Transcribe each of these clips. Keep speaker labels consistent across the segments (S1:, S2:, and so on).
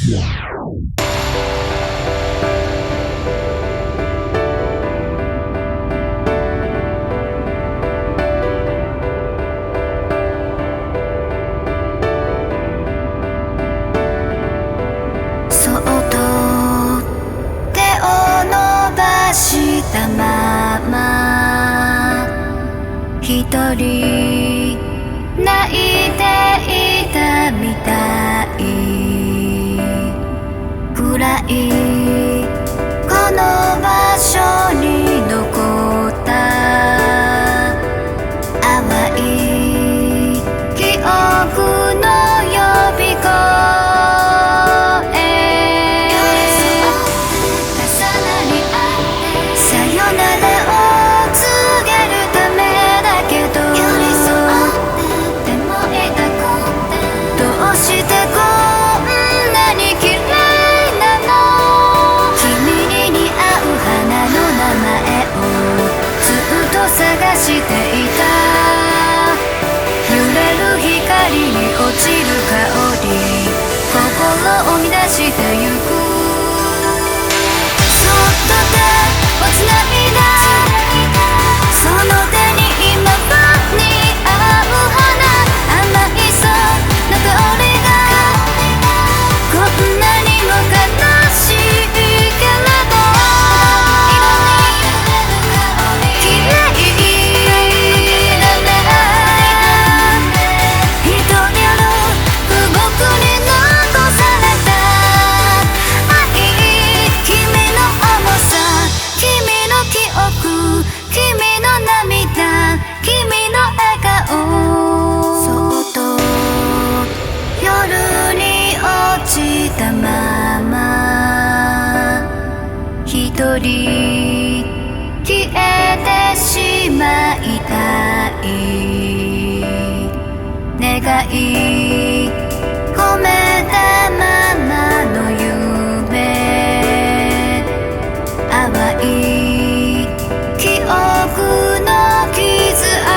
S1: そっと手を伸ばしたまま一人泣いていたみたい暗いこの場所に残った淡い記憶の呼び声さよならを告げるためだけどでもどうしてこんなに綺麗なの君に似合う花の名前をずっと探していた揺れる光に落ちる香り心を乱してゆくそっと手をつないだその手に今は似合う花甘いその香りがこんなにも悲しいけれど綺麗だね一人の僕に残された愛君の重さ君の記憶君の涙君の笑顔そっと夜に落ちたまま一人消えてしまいたい願い込めたままの夢淡い記憶の傷跡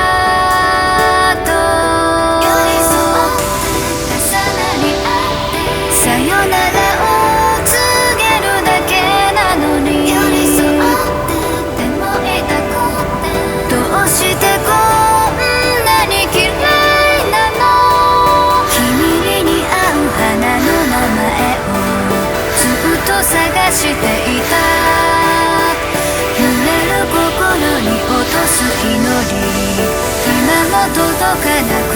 S1: さよならを告げるだけなのにでもどうしてこんなに綺麗なの君に似合う花の名前をずっと探していた揺れる心に落とす祈り今も届かなく